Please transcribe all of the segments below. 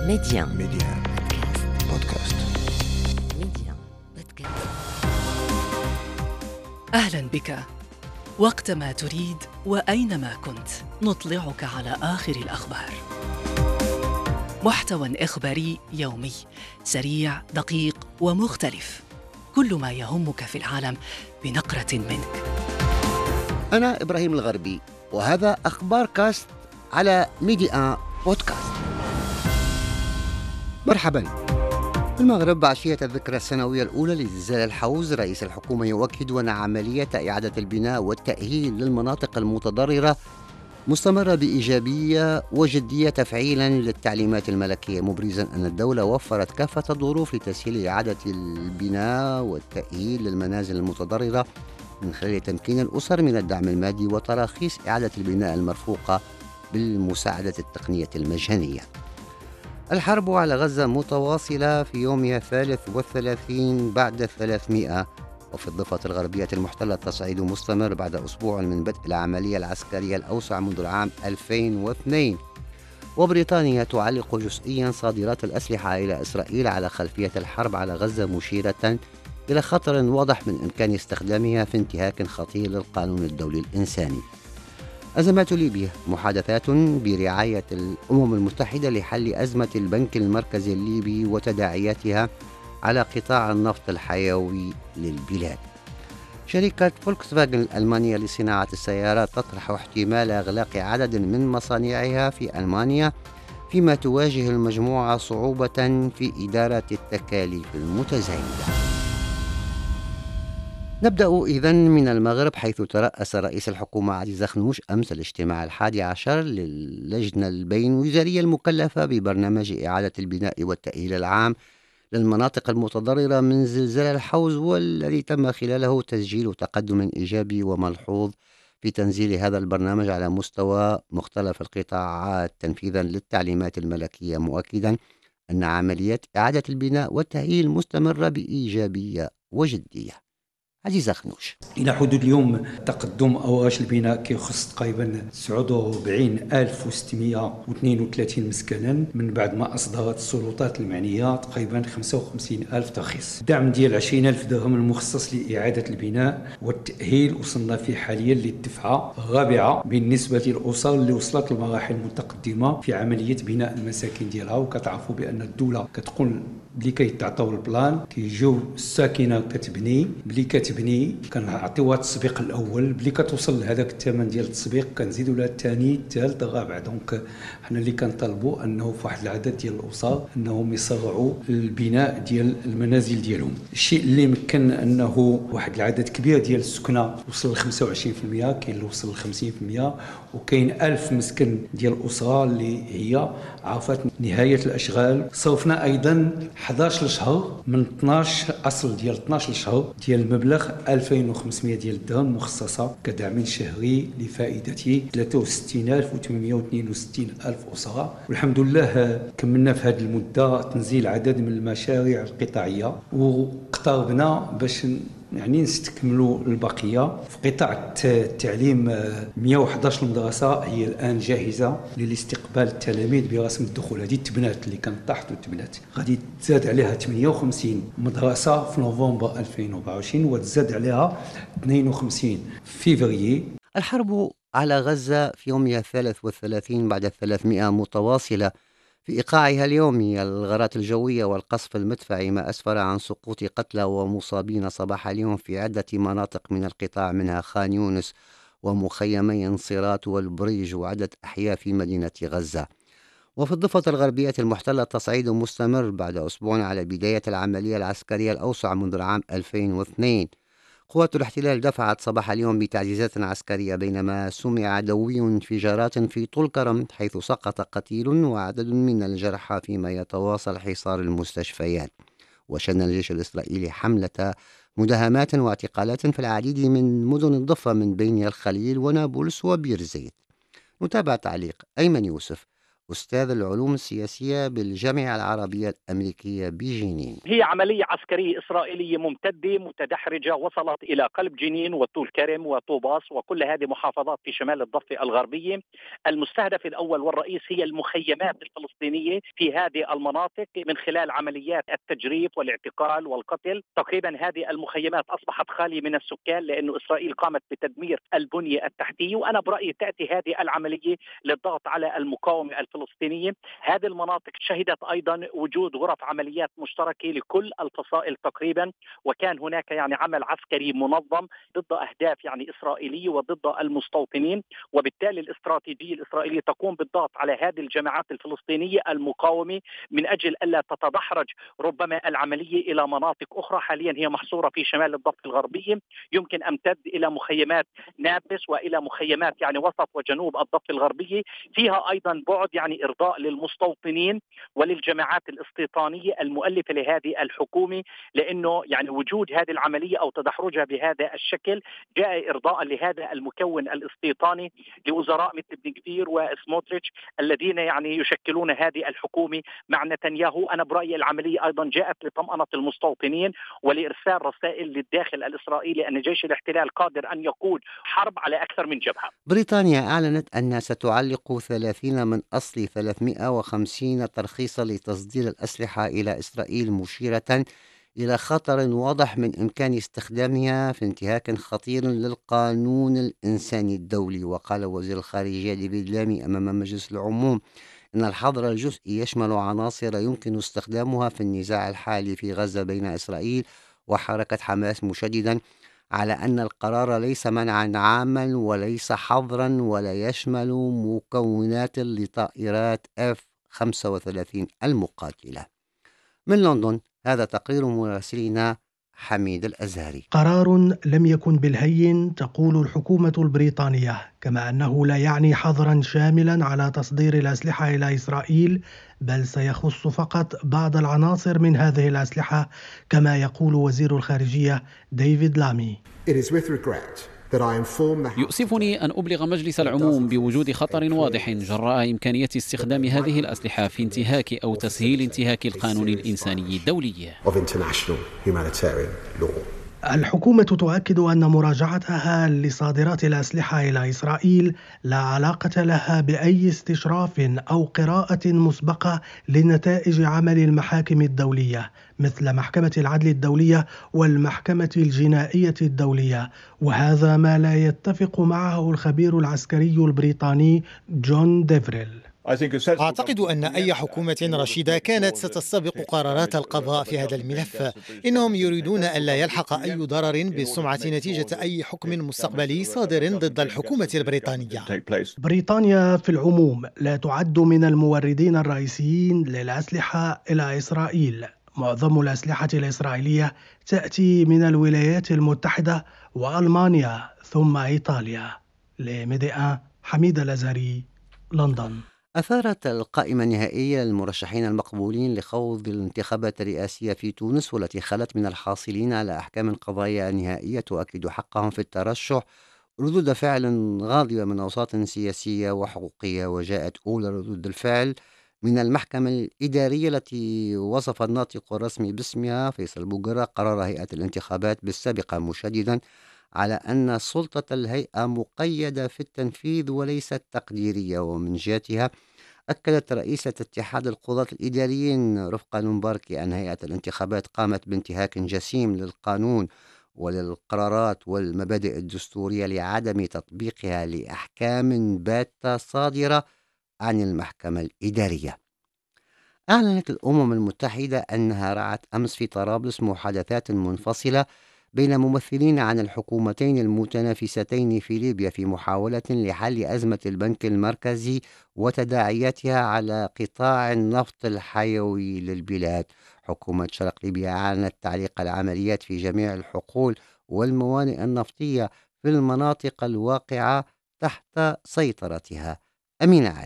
ميديان بودكاست. ميديان بودكاست. أهلا بك. وقتما تريد وأينما كنت نطلعك على آخر الأخبار. محتوى إخباري يومي سريع دقيق ومختلف، كل ما يهمك في العالم بنقرة منك. أنا إبراهيم الغربي، وهذا أخبار كاست على ميديان بودكاست. مرحبا. في المغرب عشية الذكرى السنوية الأولى لزلزال الحوز، رئيس الحكومة يؤكد أن عملية إعادة البناء والتأهيل للمناطق المتضررة مستمرة بإيجابية وجدية تفعيلا للتعليمات الملكية، مبرزا أن الدولة وفرت كافة الظروف لتسهيل إعادة البناء والتأهيل للمنازل المتضررة من خلال تمكين الأسر من الدعم المادي وتراخيص إعادة البناء المرفوقة بالمساعدة التقنية المجانية. الحرب على غزة متواصلة في يومها 33 بعد 300، وفي الضفة الغربية المحتلة التصعيد مستمر بعد أسبوع من بدء العملية العسكرية الأوسع منذ العام 2002. وبريطانيا تعلق جزئيا صادرات الأسلحة إلى إسرائيل على خلفية الحرب على غزة، مشيرة إلى خطر واضح من إمكان استخدامها في انتهاك خطير للقانون الدولي الإنساني. أزمات ليبيا، محادثات برعاية الأمم المتحدة لحل أزمة البنك المركزي الليبي وتداعياتها على قطاع النفط الحيوي للبلاد. شركة فولكسفاغن الألمانية لصناعة السيارات تطرح احتمال إغلاق عدد من مصانعها في ألمانيا، فيما تواجه المجموعة صعوبة في إدارة التكاليف المتزايدة. نبدأ إذن من المغرب، حيث ترأس رئيس الحكومة علي زخنوش أمس الاجتماع 11 للجنة البين-وزارية المكلفة ببرنامج إعادة البناء والتأهيل العام للمناطق المتضررة من زلزال الحوز، والذي تم خلاله تسجيل تقدم إيجابي وملحوظ في تنزيل هذا البرنامج على مستوى مختلف القطاعات تنفيذا للتعليمات الملكية، مؤكدا أن عملية إعادة البناء والتأهيل مستمرة بإيجابية وجدية. علي زخنوش. إلى حدود اليوم تقدم أواش البناء كيخص تقريبا 49632 مسكنا، من بعد ما أصدرت السلطات المعنية تقريبا 55000 ترخيص. الدعم ديال 20000 درهم المخصص لإعادة البناء والتأهيل وصلنا فيه حاليا للدفعة الرابعة بالنسبة للأسر اللي وصلت لمراحل متقدمة في عملية بناء المساكن ديالها. وكتعرفوا بأن الدولة كتقول بلي كيتعطاو البلان كيجيو الساكنة كتبني، بلي كتبني كنعطيوها التسبيق الاول، بلي كتوصل لهذاك الثمن ديال التسبيق كنزيدوا لها الثاني الثالث الرابع. دونك حنا اللي كنطالبوا انه في واحد العدد ديال الاسر انهم يسرعوا البناء ديال المنازل ديالهم. الشيء اللي مكن انه واحد العدد كبير ديال السكنه وصل ل 25%، كاين اللي وصل ل 50%، وكاين 1000 مسكن ديال الاسره اللي هي عرفت نهايه الاشغال. صرفنا ايضا 11 شهر من 12 اصل ديال 12 شهر ديال المبلغ 2500 ديال الدرهم مخصصه كدعم شهري لفائده 63862 الف اسره. والحمد لله كملنا في هذه المده تنزيل عدد من المشاريع القطاعيه، واقتربنا باش نستكملوا البقيه. في قطاع التعليم 111 مدرسه هي الان جاهزه للاستقبال التلاميذ برسم الدخول. هذه تبنات اللي كانت طاحت وتبنات، غادي تزاد عليها 58 مدرسه في نوفمبر 2024، وتزاد عليها 52 في فبراير. الحرب على غزة في يومها 33 بعد 300 متواصلة في إيقاعها اليومي الغارات الجوية والقصف المدفعي، ما أسفر عن سقوط قتلى ومصابين صباح اليوم في عدة مناطق من القطاع، منها خان يونس ومخيمي انصيرات والبريج وعدة أحياء في مدينة غزة. وفي الضفة الغربية المحتلة التصعيد مستمر بعد أسبوع على بداية العملية العسكرية الأوسع منذ العام 2002. قوات الاحتلال دفعت صباح اليوم بتعزيزات عسكرية، بينما سمع دوي انفجارات في طول كرم حيث سقط قتيل وعدد من الجرحى، فيما يتواصل حصار المستشفيات. وشن الجيش الإسرائيلي حملة مداهمات واعتقالات في العديد من مدن الضفة من بين الخليل ونابلس وبير زيت. نتابع تعليق أيمن يوسف أستاذ العلوم السياسية بالجامعة العربية الأمريكية بجنين. هي عملية عسكرية إسرائيلية ممتدة متدحرجة وصلت إلى قلب جنين وطول كرم وطوباس وكل هذه محافظات في شمال الضفة الغربية. المستهدف الأول والرئيس هي المخيمات الفلسطينية في هذه المناطق من خلال عمليات التجريف والاعتقال والقتل. تقريبا هذه المخيمات أصبحت خالية من السكان لأن إسرائيل قامت بتدمير البنية التحتية، وأنا برأيي تأتي هذه العملية للضغط على المقاومة الفلسطينية. هذه المناطق شهدت أيضا وجود غرف عمليات مشتركة لكل الفصائل تقريبا، وكان هناك عمل عسكري منظم ضد أهداف إسرائيلية وضد المستوطنين، وبالتالي الاستراتيجية الإسرائيلية تقوم بالضغط على هذه الجماعات الفلسطينية المقاومة من أجل ألا تتدحرج ربما العملية إلى مناطق أخرى. حاليا هي محصورة في شمال الضفة الغربية، يمكن أن تمتد إلى مخيمات نابلس وإلى مخيمات وسط وجنوب الضفة الغربية. فيها أيضا بعد إرضاء للمستوطنين وللجماعات الاستيطانية المؤلفة لهذه الحكومة، لأنه وجود هذه العملية أو تدحرجها بهذا الشكل جاء إرضاء لهذا المكون الاستيطاني لوزراء مثل بن كفير وسموتريتش الذين يشكلون هذه الحكومة مع نتنياهو. أنا برأيي العملية أيضا جاءت لطمأنة المستوطنين ولإرسال رسائل للداخل الإسرائيلي أن جيش الاحتلال قادر أن يقود حرب على أكثر من جبهة. بريطانيا أعلنت أنها ستعلق 30 من أصل 350 ترخيصا لتصدير الأسلحة إلى إسرائيل، مشيرة إلى خطر واضح من إمكان استخدامها في انتهاك خطير للقانون الإنساني الدولي. وقال وزير الخارجية ديفيد لامي أمام مجلس العموم إن الحظر الجزئي يشمل عناصر يمكن استخدامها في النزاع الحالي في غزة بين إسرائيل وحركة حماس، مشددا على أن القرار ليس منعا عاما وليس حظرا ولا يشمل مكونات لطائرات F-35 المقاتلة. من لندن هذا تقرير مراسلنا حميد الأزهري. قرار لم يكن بالهين تقول الحكومة البريطانية، كما أنه لا يعني حظرا شاملا على تصدير الأسلحة إلى إسرائيل، بل سيخص فقط بعض العناصر من هذه الأسلحة، كما يقول وزير الخارجية ديفيد لامي. يؤسفني أن أبلغ مجلس العموم بوجود خطر واضح جراء إمكانية استخدام هذه الأسلحة في انتهاك أو تسهيل انتهاك القانون الإنساني الدولي. الحكومة تؤكد أن مراجعتها لصادرات الأسلحة إلى إسرائيل لا علاقة لها بأي استشراف أو قراءة مسبقة لنتائج عمل المحاكم الدولية مثل محكمة العدل الدولية والمحكمة الجنائية الدولية، وهذا ما لا يتفق معه الخبير العسكري البريطاني جون ديفريل. أعتقد أن أي حكومة رشيدة كانت ستستبق قرارات القضاء في هذا الملف. إنهم يريدون ألا يلحق أي ضرر بالسمعة نتيجة أي حكم مستقبلي صادر ضد الحكومة البريطانية. بريطانيا في العموم لا تعد من الموردين الرئيسيين للأسلحة إلى إسرائيل. معظم الأسلحة الإسرائيلية تأتي من الولايات المتحدة وألمانيا ثم إيطاليا. لميديا حميد الأزهري، لندن. أثارت القائمة النهائية للمرشحين المقبولين لخوض الانتخابات الرئاسية في تونس، والتي خلت من الحاصلين على أحكام قضائية نهائية تؤكد حقهم في الترشح ردود فعل غاضبة من أوساط سياسية وحقوقية. وجاءت أولى ردود الفعل من المحكمة الإدارية التي وصف الناطق الرسمي باسمها فيصل بوغرة قرار هيئة الانتخابات بالسابقة، مشددا على أن سلطة الهيئة مقيدة في التنفيذ وليست تقديرية. ومن جهتها أكدت رئيسة اتحاد القضاة الإداريين رفقة نمباركي أن هيئة الانتخابات قامت بانتهاك جسيم للقانون وللقرارات والمبادئ الدستورية لعدم تطبيقها لأحكام باتة صادرة عن المحكمة الإدارية. أعلنت الأمم المتحدة أنها رعت أمس في طرابلس محادثات منفصلة بين ممثلين عن الحكومتين المتنافستين في ليبيا في محاولة لحل أزمة البنك المركزي وتداعياتها على قطاع النفط الحيوي للبلاد. حكومة شرق ليبيا أعلنت تعليق العمليات في جميع الحقول والموانئ النفطية في المناطق الواقعة تحت سيطرتها. أمينة علوي.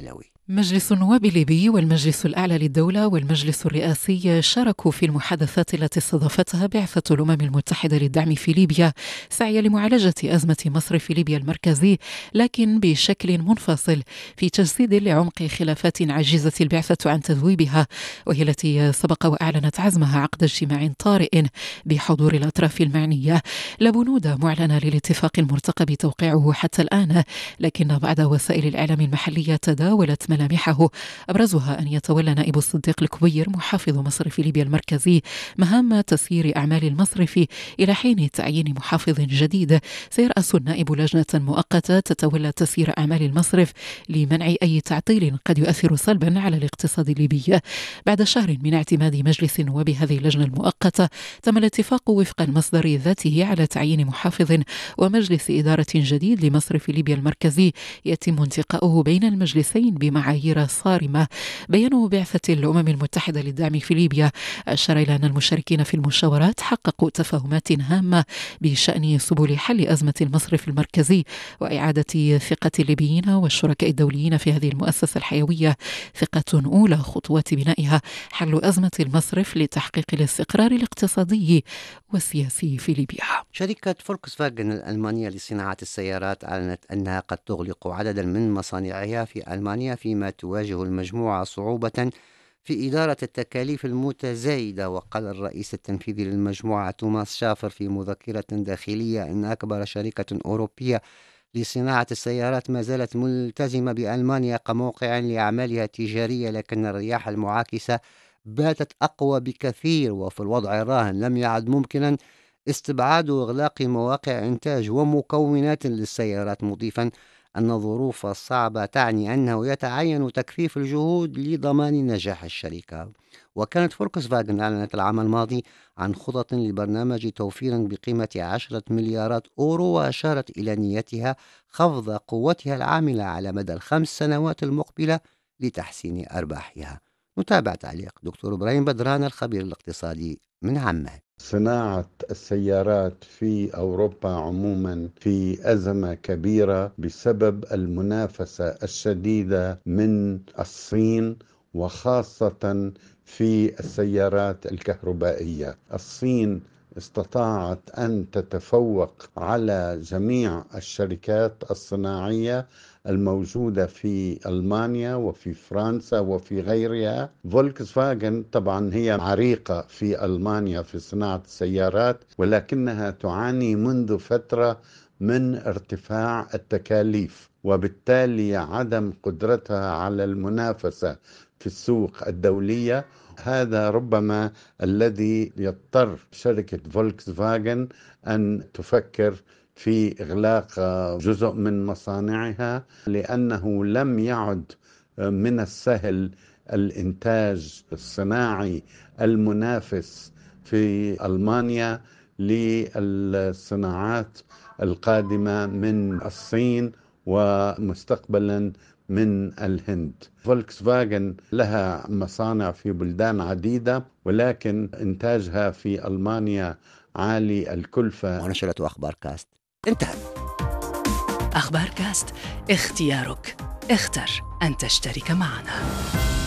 مجلس النواب الليبي والمجلس الأعلى للدولة والمجلس الرئاسي شاركوا في المحادثات التي استضافتها بعثة الأمم المتحدة للدعم في ليبيا سعيا لمعالجة أزمة مصرف ليبيا المركزي، لكن بشكل منفصل في تجسيد لعمق خلافات عجزت البعثة عن تذويبها، وهي التي سبق وأعلنت عزمها عقد اجتماع طارئ بحضور الأطراف المعنية. لا بنود معلنة للاتفاق المرتقب توقيعه حتى الآن، لكن بعض وسائل الإعلام المحلية تداولت ملامحه، أبرزها أن يتولى نائب الصديق الكبير محافظ مصرف ليبيا المركزي مهام تسيير أعمال المصرف إلى حين تعيين محافظ جديد. سيرأس النائب لجنة مؤقتة تتولى تسيير أعمال المصرف لمنع أي تعطيل قد يؤثر سلبا على الاقتصاد الليبي. بعد شهر من اعتماد مجلس النواب هذه اللجنة المؤقتة، تم الاتفاق وفق المصدر ذاته على تعيين محافظ ومجلس إدارة جديد لمصرف ليبيا المركزي يتم انتقاؤه بين المجلسين بمعايير صارمة. بيان بعثة الأمم المتحدة للدعم في ليبيا أشار إلى أن المشاركين في المشاورات حققوا تفاهمات هامة بشأن سبل حل أزمة المصرف المركزي وإعادة ثقة الليبيين والشركاء الدوليين في هذه المؤسسة الحيوية، ثقة أولى خطوات بنائها حل أزمة المصرف لتحقيق الاستقرار الاقتصادي والسياسي في ليبيا. شركة فولكس فاجن الألمانية لصناعة السيارات أعلنت أنها قد تغلق عددا من مصانعها في ألمانيا، فيما تواجه المجموعة صعوبة في إدارة التكاليف المتزايدة. وقال الرئيس التنفيذي للمجموعة توماس شافر في مذكرة داخلية أن أكبر شركة أوروبية لصناعة السيارات ما زالت ملتزمة بألمانيا كموقع لأعمالها التجارية، لكن الرياح المعاكسة باتت أقوى بكثير، وفي الوضع الراهن لم يعد ممكنا استبعاد إغلاق مواقع إنتاج ومكونات للسيارات، مضيفا أن الظروف الصعبة تعني أنه يتعين تكثيف الجهود لضمان نجاح الشركة. وكانت فولكس فاجن أعلنت العام الماضي عن خطط لبرنامج توفير بقيمة 10 مليارات أورو، وأشارت إلى نيتها خفض قوتها العاملة على مدى ال5 سنوات المقبلة لتحسين أرباحها. نتابع تعليق دكتور إبراهيم بدران الخبير الاقتصادي من عمان. صناعة السيارات في أوروبا عموما في أزمة كبيرة بسبب المنافسة الشديدة من الصين، وخاصة في السيارات الكهربائية. الصين استطاعت أن تتفوق على جميع الشركات الصناعية الموجودة في ألمانيا وفي فرنسا وفي غيرها. فولكس فاجن طبعا هي عريقة في ألمانيا في صناعة السيارات، ولكنها تعاني منذ فترة من ارتفاع التكاليف، وبالتالي عدم قدرتها على المنافسة في السوق الدولية. هذا ربما الذي يضطر شركة فولكس فاجن أن تفكر في إغلاق جزء من مصانعها، لأنه لم يعد من السهل الإنتاج الصناعي المنافس في ألمانيا للصناعات القادمة من الصين ومستقبلا من الهند. فولكس فاجن لها مصانع في بلدان عديدة، ولكن إنتاجها في ألمانيا عالي الكلفة. ونشرة أخبار كاست انتهت. أخبار كاست، اختيارك، اختر أن تشترك معنا.